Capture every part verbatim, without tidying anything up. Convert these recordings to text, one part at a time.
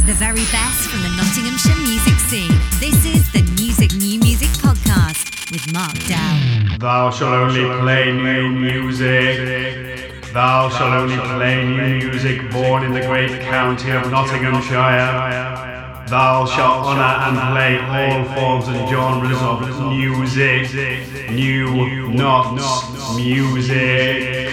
The very best from the Nottinghamshire music scene. This is the Music New Music Podcast with Mark Dow. Thou shalt only play new music. Thou shalt only play new music born in the great county of Nottinghamshire. Thou shalt honour and play all forms and genres of music. New, not music.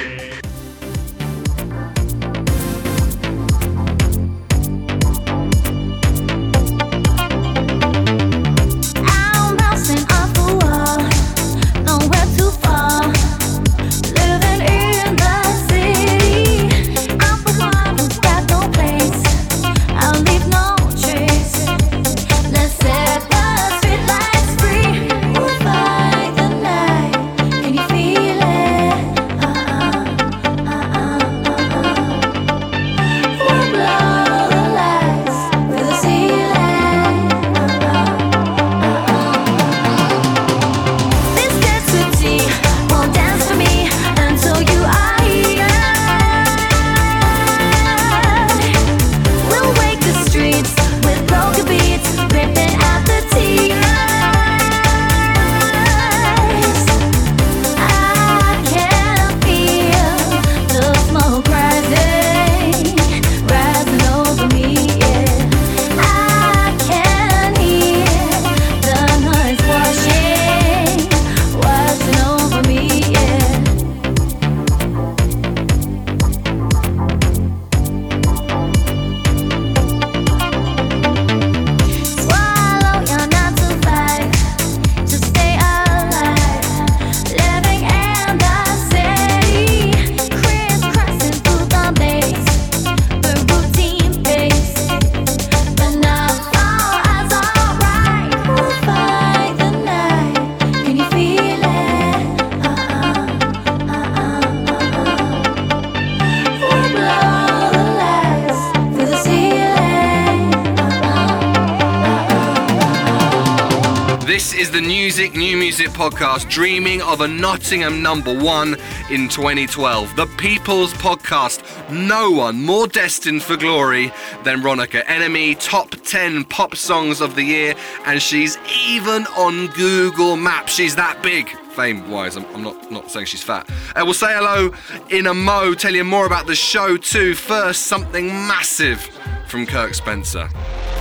Podcast, dreaming of a Nottingham number one in twenty twelve. The People's Podcast. No one more destined for glory than Ronika. N M E top ten pop songs of the year, and she's even on Google Maps. She's that big. Fame-wise, I'm, I'm not, not saying she's fat. Uh, we'll say hello in a mo, tell you more about the show too. First, something massive from Kirk Spencer.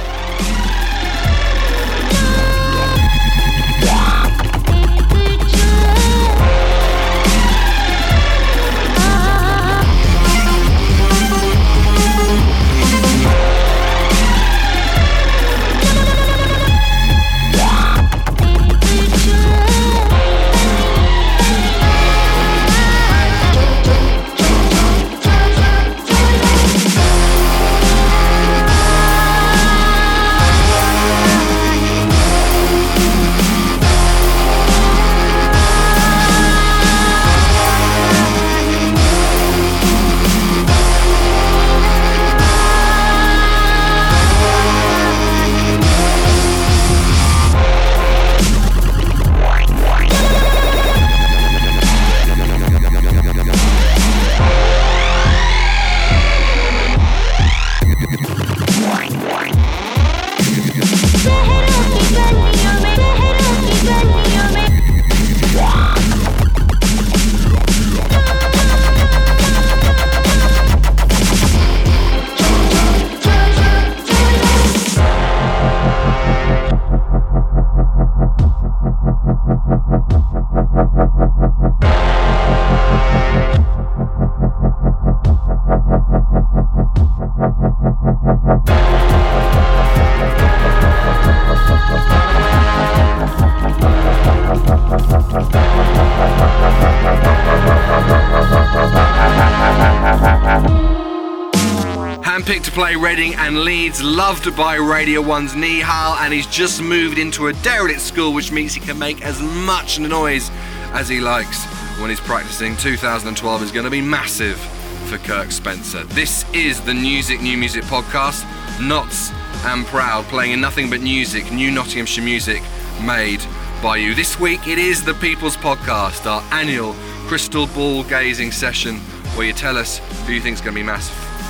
Handpicked to play Reading and Leeds, loved by Radio one's Nihal, and he's just moved into a derelict school, which means he can make as much noise as he likes when he's practicing. two thousand twelve is going to be massive for Kirk Spencer. This is the Music New Music Podcast, Nots and Proud, playing in nothing but music, new Nottinghamshire music made by you. This week it is the People's Podcast, our annual crystal ball gazing session where you tell us who you think is going to be massive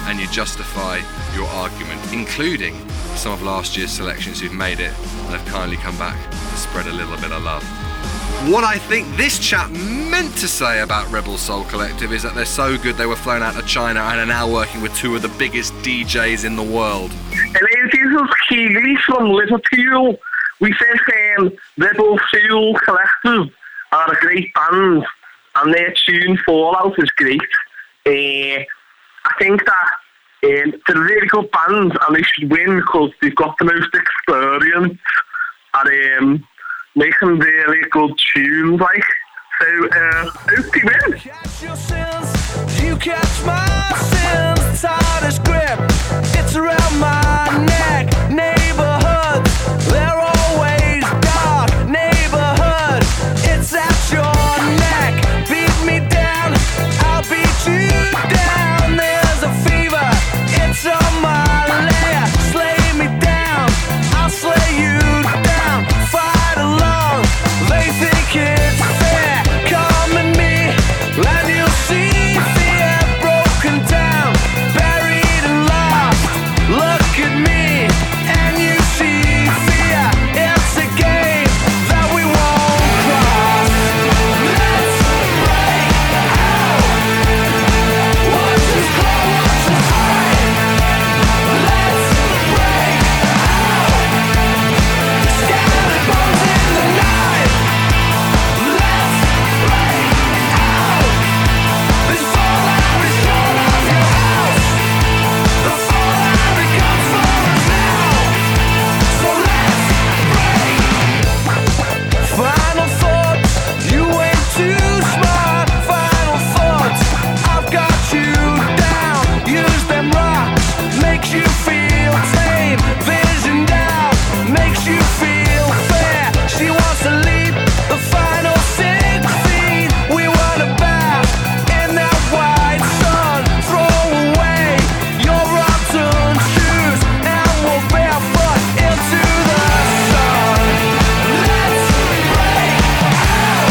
and you justify your argument, including some of last year's selections who've made it and have kindly come back to spread a little bit of love. What I think this chap meant to say about Rebel Soul Collective is that they're so good they were flown out to China and are now working with two of the biggest D Js in the world. Hello, this is Keely from Liverpool. We think um, Rebel Soul Collective are a great band and their tune Fallout is great. Uh, I think that um, they're a really good band and they should win because they've got the most experience and um, making really good tunes, like. So, uh, hope they win. Catch your sins, you catch my sins. Tightest grip, it's around my neck. Neighborhoods, they're always dark. Neighborhood, it's at your neck. Beat me down, I'll beat you down. There's a fever, it's on my lair. Slay me down, I'll slay you down. Fight along, they think it's fair. Come at me, and you'll see fear broken down, buried and lost. Look at me, and you see fear. It's a game that we won't cross. Let's break out. Watch us grow, watch us hide. Let's break out. Scattered bones in the night. Let's break out. This fallout is torn off your house. The fallout it comes for us now. So let's break. Final thoughts, you ain't too smart. Final thoughts, I've got you down. Use them rocks, makes you feel tame. Vision down, makes you feel fair. She wants to leap the final six feet. We want to bath in that white sun. Throw away your rotten shoes and we'll barefoot into the sun. Let's break out.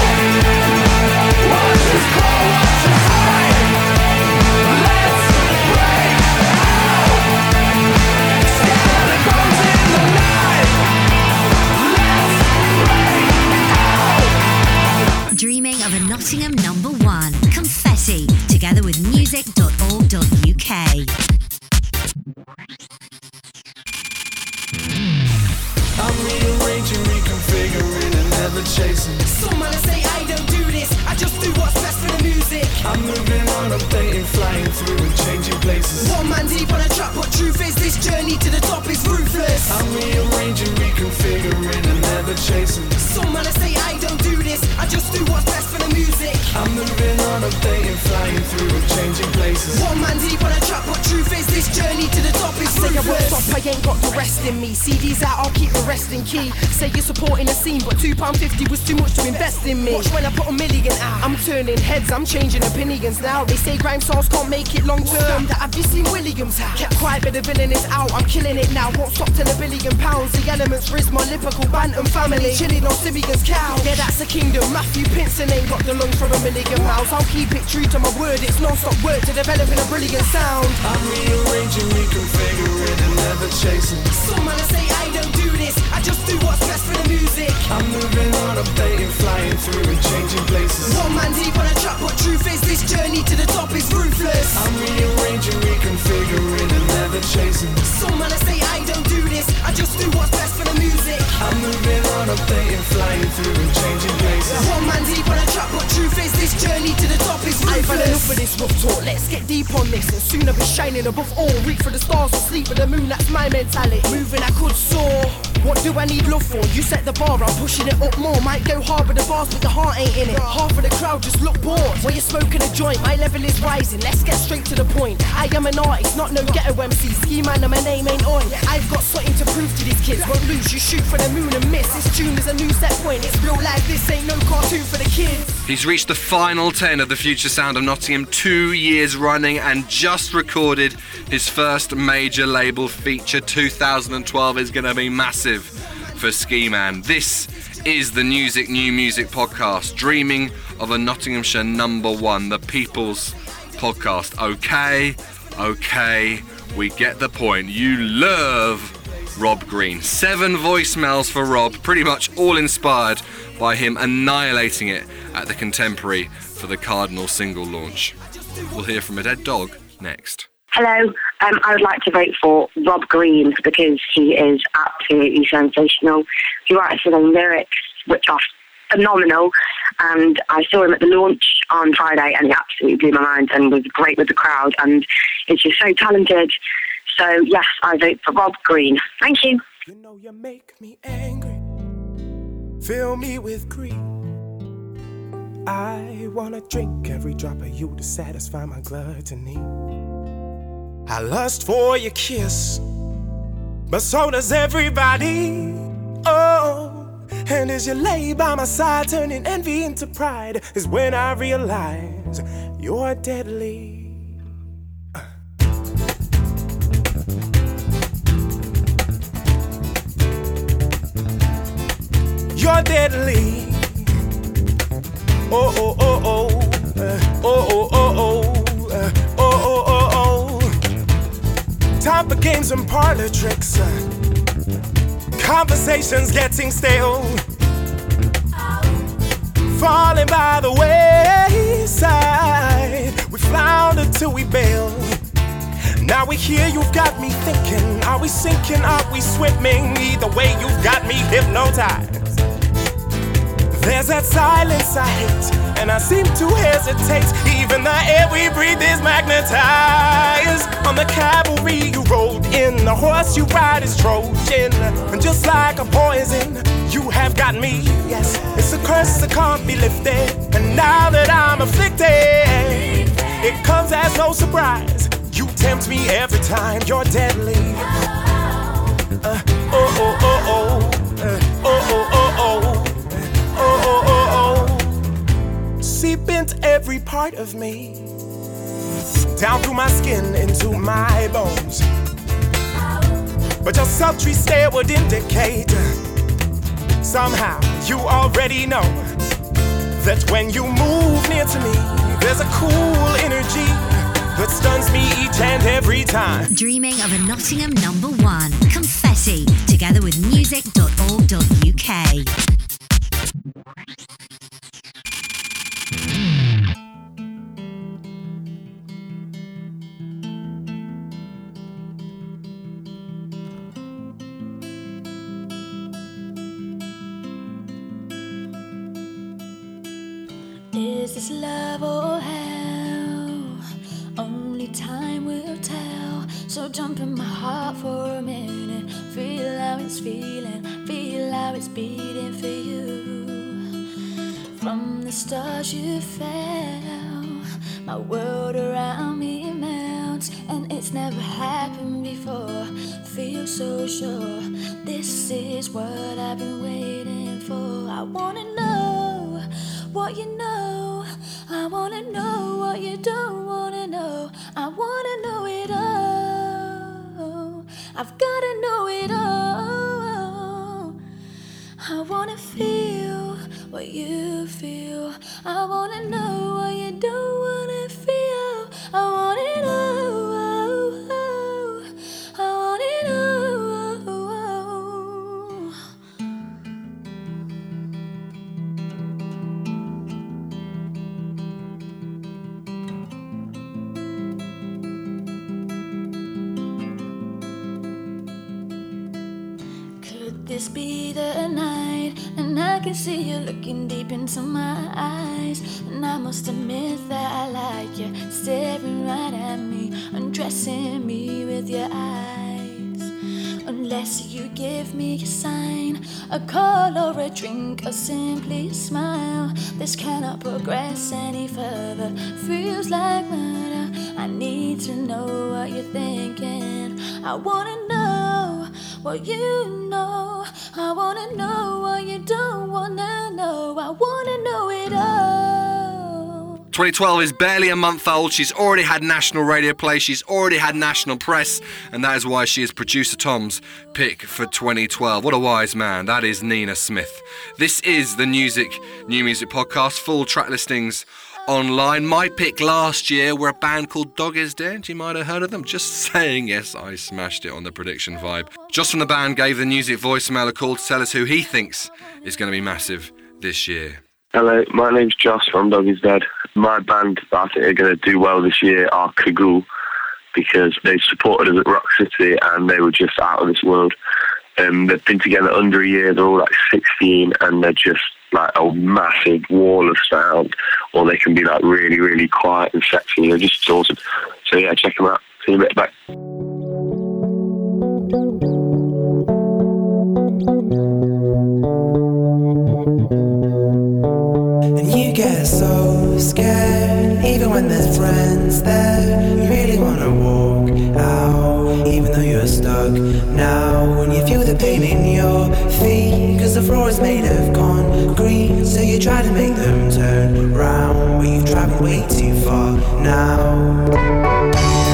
Watch us grow, watch us hide. Let's break out. Scattered bones in the night. Let's break out. Dreaming of a Nottingham number one, Confetti, together with music dot org dot U K. I'm rearranging, reconfiguring, and never chasing. Some man say I don't do this, I just do what's best for the music. I'm moving on, updating, flying through and changing places. One man deep on a track, but truth is this journey to the top is ruthless. I'm rearranging, reconfiguring, and never chasing. Some man say I don't do this, I just do what's best for the music. I'm moving on, updating, flying through and changing places. One man deep on a track, but truth is this journey to the top is Say I won't ruthless. stop, I ain't got the rest in me. C Ds out, I'll keep the rest in key. Say you're supporting the scene, but two pound fifty was too much to invest in me. Watch when I put a million out. I'm turning heads, I'm changing opinions now. They say grime songs can't make it long term. That have you seen Williams how? Kept quiet, but the villain is out. I'm killing it now. Won't stop till a billion pounds. The elements, Rizma, Liverpool, Bantam family. Chilling on Simeon's cow. Yeah, that's a kingdom. Matthew Pinson ain't got the lungs for a million miles. I'll keep it true to my word. It's non-stop work to developing a brilliant sound. I'm rearranging, reconfiguring, and never chasing. Some man say I don't do this, I just do what's best for the music. I'm moving on, updating, flying through and changing places. One man deep on a track, but truth is this journey to the top is ruthless. I'm rearranging, reconfiguring, and never chasing. Some man say I don't do this, I just do what's best for the music. I'm moving on, updating, flying through and changing places. One man deep on a track, but truth is this journey to the top is I've had enough ruthless. of this rough talk, let's get deep on this. And soon I'll be shining above all. Reach for the stars or sleep with the moon, that's my mentality. Moving I could soar. What do I need love for? You set the bar, I'm pushing it up more. Might go hard with the bars, but the heart ain't in it. Half of the crowd just look bored. While you're smoking a joint, my level is rising. Let's get straight to the point. I am an artist, not no ghetto M C. Ski man and my name ain't on. I've got something to prove to these kids. Won't lose, you shoot for the moon and miss. This tune is a new set point. It's real life, this ain't no cartoon for the kids. He's reached the final ten of the Future Sound of Nottingham two years running and just recorded his first major label feature. two thousand twelve is going to be massive for Ski Man. This is the Music New Music podcast, dreaming of a Nottinghamshire number one, the People's Podcast. Okay, Okay, we get the point. You love Rob Green. Seven voicemails for Rob, pretty much all inspired by him annihilating it at the Contemporary for the Cardinal single launch. We'll hear from a dead dog next. Hello, um, I would like to vote for Rob Green because he is absolutely sensational. He writes his own lyrics, which are phenomenal, and I saw him at the launch on Friday and he absolutely blew my mind and was great with the crowd and is just so talented. So yes, I vote for Rob Green. Thank you. You know you make me angry, fill me with greed. I wanna drink every drop of you to satisfy my gluttony. I lust for your kiss, but so does everybody. Oh, and as you lay by my side, turning envy into pride, is when I realize you're deadly. Uh. You're deadly. Oh, oh, oh, oh. Uh, oh, oh, oh, oh. Uh, oh, oh, oh, oh. Time for games and parlor tricks. Uh, Conversations getting stale, falling by the wayside. We flounder till we bail. Now we here, you've got me thinking. Are we sinking, are we swimming? Either way, you've got me hypnotized. There's that silence I hate, and I seem to hesitate. Even the air we breathe is magnetized. On the cavalry you rode in, the horse you ride is Trojan. And just like a poison, you have got me. Yes, it's a curse that can't be lifted. And now that I'm afflicted, it comes as no surprise. You tempt me every time, you're deadly. Uh, oh, oh, oh, oh, uh, oh, oh, oh, oh. Oh, oh, oh, oh. Seep into every part of me, down through my skin, into my bones. But your sultry stare would indicate somehow you already know that when you move near to me, there's a cool energy that stuns me each and every time. Dreaming of a Nottingham number one, Confetti, together with music dot org dot U K. Is this love or hell? Only time will tell. So jump in my heart for a minute. Feel how it's feeling. Feel how it's beating for you. From the stars you fell, my world around me melts, and it's never happened before. Feel so sure this is what I've been waiting for. I wanna know what you know. I wanna know what you don't wanna know. I wanna know it all. I've gotta know it all. I wanna feel what you feel. I wanna know what you don't wanna feel. I want it all. I want it all. This be the night, and I can see you looking deep into my eyes. And I must admit that I like you, staring right at me, undressing me with your eyes. Unless you give me a sign, a call or a drink, or simply a smile, this cannot progress any further. Feels like murder. I need to know what you're thinking. I wanna know what you know. I wanna know what you don't wanna know. I wanna know it all. twenty twelve is barely a month old. She's already had national radio play. She's already had national press. And that is why she is Producer Tom's pick for twenty twelve. What a wise man. That is Nina Smith. This is the Music New Music Podcast. Full track listings online. My pick last year were a band called Dog Is Dead. You might have heard of them. Just saying, yes, I smashed it on the prediction vibe. Joss from the band gave the music voicemail a call to tell us who he thinks is going to be massive this year. Hello, my name's Joss from Dog Is Dead. My band that I think are going to do well this year are Cagoule, because they supported us at Rock City and they were just out of this world. Um, they've been together under a year, they're all like sixteen and they're just like a massive wall of sound, or they can be like really, really quiet and sexy. They're just awesome. So yeah, check them out. See you in a bit. Bye. And you get so scared, even when there's friends there. You really wanna walk out, even though you're stuck now. When you feel the pain in your feet, cause the floor is made of concrete. So you try to make them turn round, but you've travelled way too far now.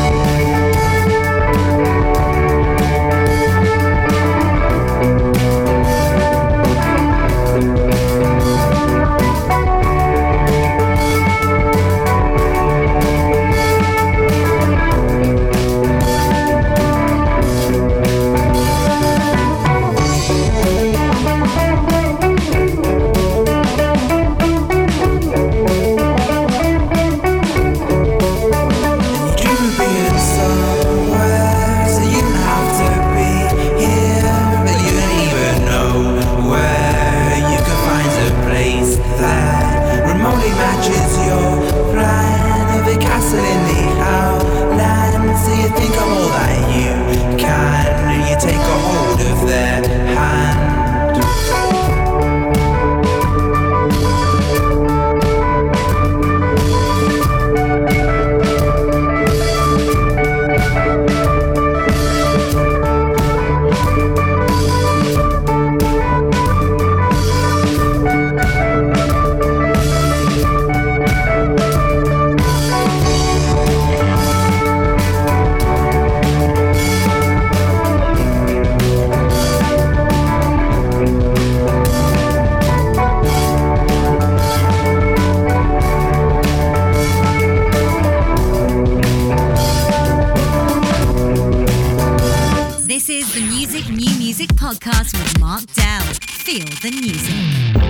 This is the Music New Music Podcast with Mark Dell. Feel the music.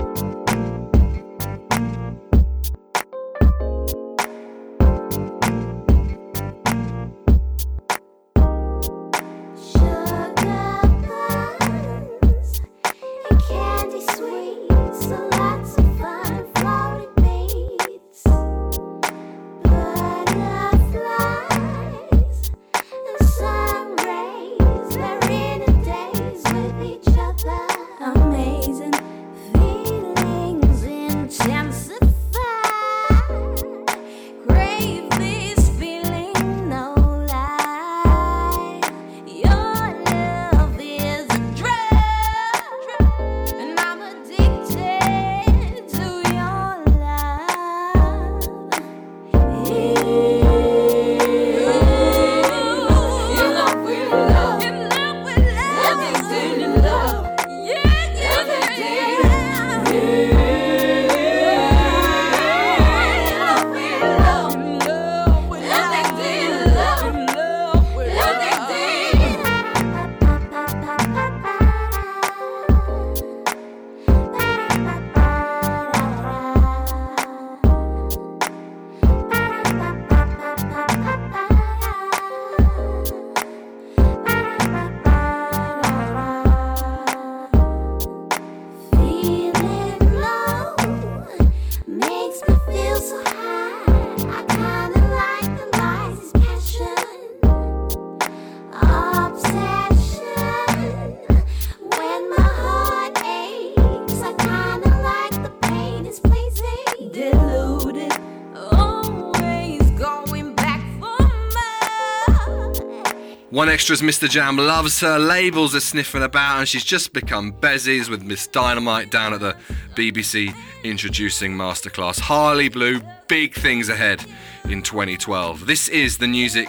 One Extra's Mister Jam loves her, labels are sniffing about, and she's just become Bezies with Miss Dynamite down at the B B C introducing Masterclass. Harley Blue, big things ahead in twenty twelve. This is the Music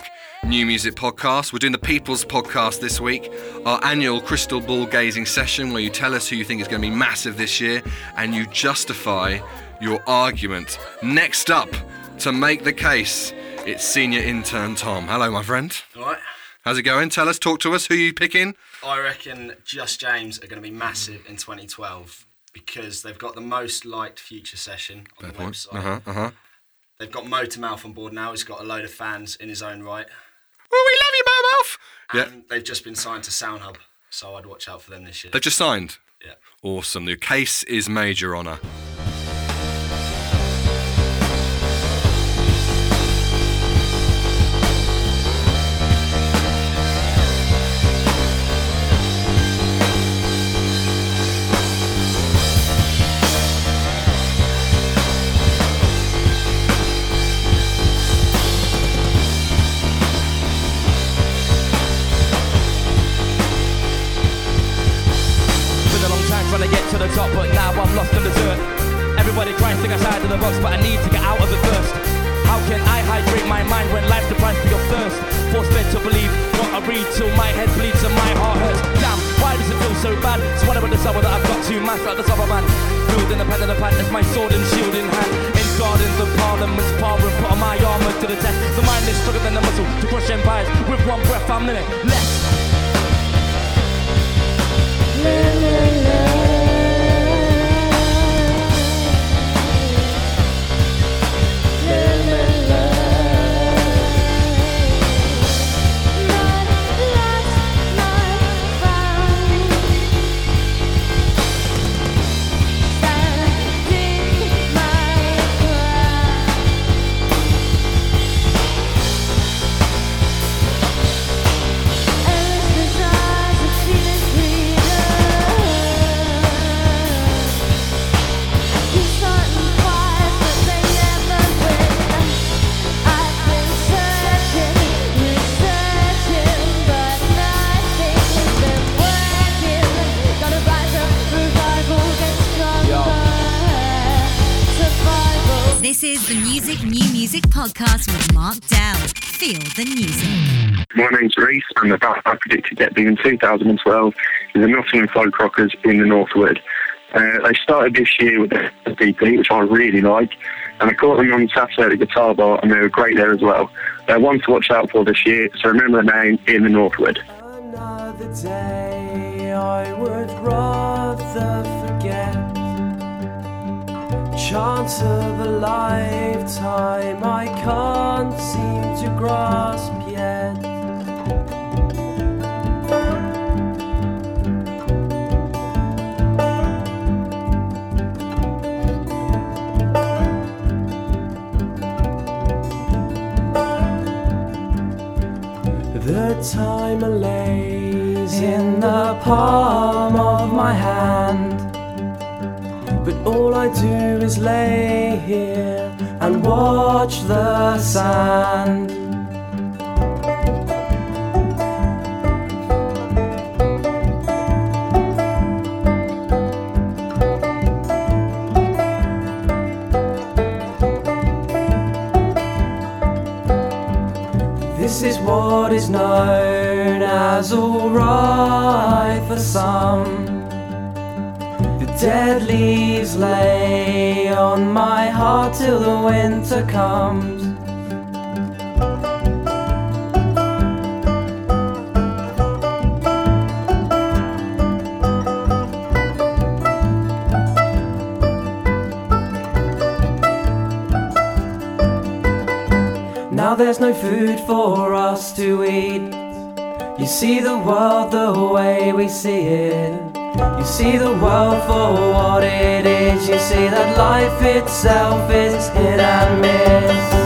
New Music Podcast. We're doing the People's Podcast this week, our annual crystal ball gazing session where you tell us who you think is going to be massive this year and you justify your argument. Next up, to make the case, it's senior intern Tom. Hello, my friend. All right. How's it going? Tell us, talk to us. Who are you picking? I reckon Just James are going to be massive in twenty twelve because they've got the most liked Future session on Fair the point. website. Uh-huh, uh-huh. They've got Motormouth on board now. He's got a load of fans in his own right. Well, we love you, Motormouth. And Yeah. they've just been signed to SoundHub, so I'd watch out for them this year. They've just signed? Yeah. Awesome. The case is made, Your Honour. Trying to get to the top, but now I'm lost in the dirt. Everybody tries to think outside of the box, but I need to get out of it first. How can I hydrate my mind when life's the price for your thirst? Force fed to believe what I read till my head bleeds and my heart hurts. Damn, why does it feel so bad? It's whatever the summer that I've got to master at the summer man. Build in the pen of the pan, that's my sword and shield in hand. In gardens of parliaments, power and put on my armour to the test. The mind is stronger than the muscle to crush empires. With one breath, I'm limitless. La, la, la. This is the Music New Music Podcast with Mark Dell. Feel the music. My name's Reese, and the band I predicted debuting in two thousand twelve is the Nottingham Folk Rockers in the Northwood. Uh, they started this year with a E P, which I really like, and I caught them on Saturday at the Guitar Bar, and they were great there as well. They're one to watch out for this year, so remember the name, In the Northwood. Another day I would rather forget. Chance of a lifetime I can't seem to grasp yet. The timer lays in the palm of my hand, but all I do is lay here and watch the sand. This is what is known as alright for some. Dead leaves lay on my heart till the winter comes. Now there's no food for us to eat. You see the world the way we see it. You see the world for what it is. You see that life itself is hit and miss.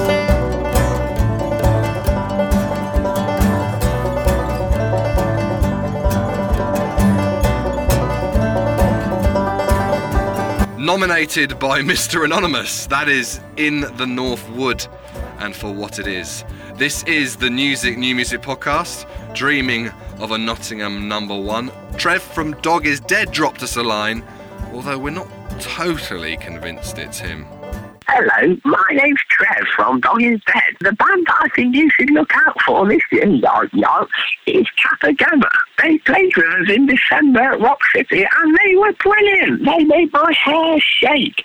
Nominated by Mister Anonymous, that is In the Northwood, and for what it is. This is the Music New Music Podcast, dreaming of a Nottingham number one. Trev from Dog Is Dead dropped us a line, although we're not totally convinced it's him. Hello, my name's Trev from Dog is Dead. The band I think you should look out for this year, yo, yo, is Kappa Gamma. They played with us in December at Rock City and they were brilliant. They made my hair shake.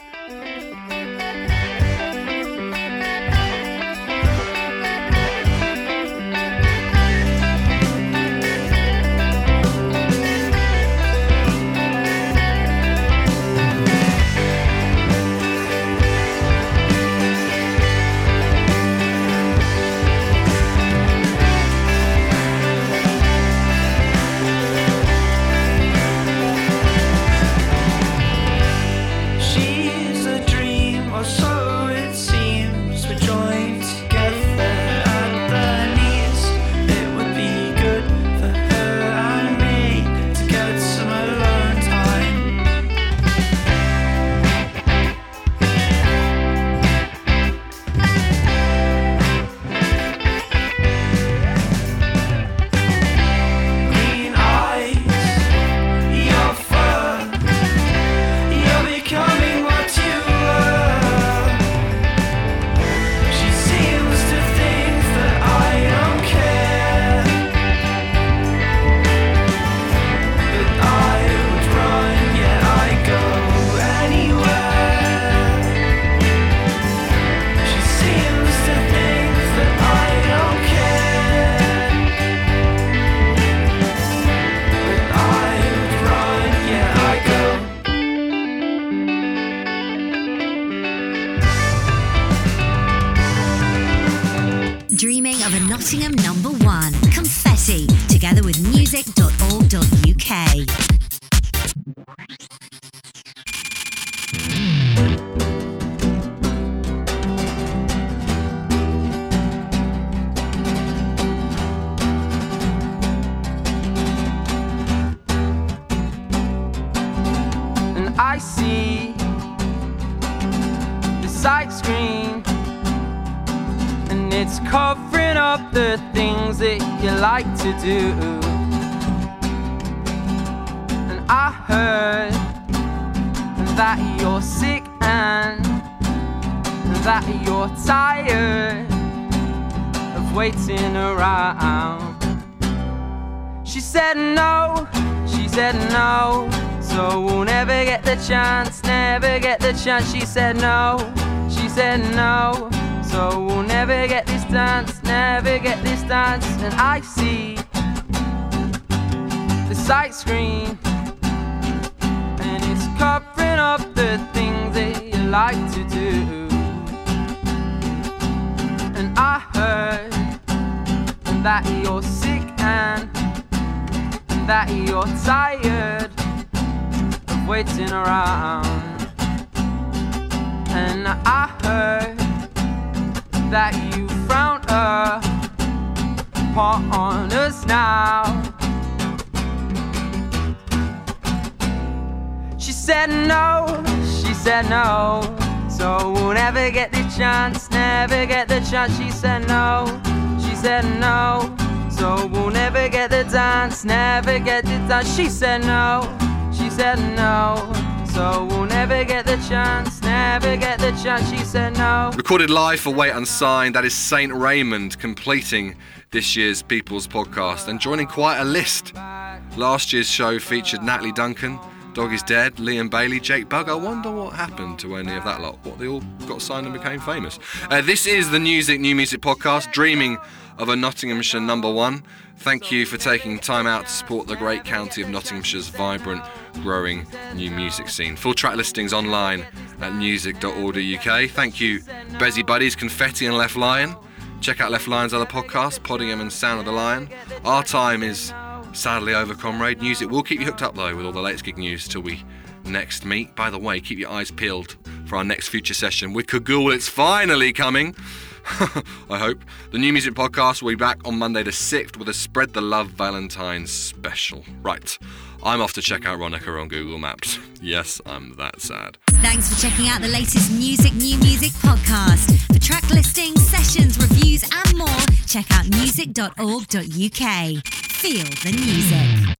Dreaming of a Nottingham number one, Confetti, together with music dot org dot U K. And I see the side screen, and it's covering up the things that you like to do. And I heard that you're sick and that you're tired of waiting around. She said no, she said no, so we'll never get the chance, never get the chance. She said no, she said no, so we'll never get this dance, never get this dance. And I see the sight screen, and it's covering up the things that you like to do. And I heard that you're sick and that you're tired of waiting around. And I heard that you frowned upon us now. She said no, she said no, so we'll never get the chance, never get the chance. She said no, she said no, so we'll never get the dance, never get the dance. She said no, she said no, so we'll never get the chance, never get the chance. She said no. Recorded live for Wait Unsigned, that is Saint Raymond completing this year's People's Podcast and joining quite a list. Last year's show featured Natalie Duncan, Dog is Dead, Liam Bailey, Jake Bugg. I wonder what happened to any of that lot, what they all got signed and became famous. Uh, this is the Music New Music Podcast, dreaming of a Nottinghamshire number one. Thank you for taking time out to support the great county of Nottinghamshire's vibrant, growing new music scene. Full track listings online at music dot org dot U K. Thank you, Bezzy Buddies, Confetti and Left Lion. Check out Left Lion's other podcasts, Poddingham and Sound of the Lion. Our time is sadly over, comrade. Music will keep you hooked up, though, with all the latest gig news till we next meet. By the way, keep your eyes peeled for our next future session with Cagoule. It's finally coming. I hope. The New Music Podcast will be back on Monday the sixth with a Spread the Love Valentine's special. Right, I'm off to check out Ronica on Google Maps. Yes, I'm that sad. Thanks for checking out the latest Music New Music podcast. For track listings, sessions, reviews and more, check out music dot org dot U K. Feel the music.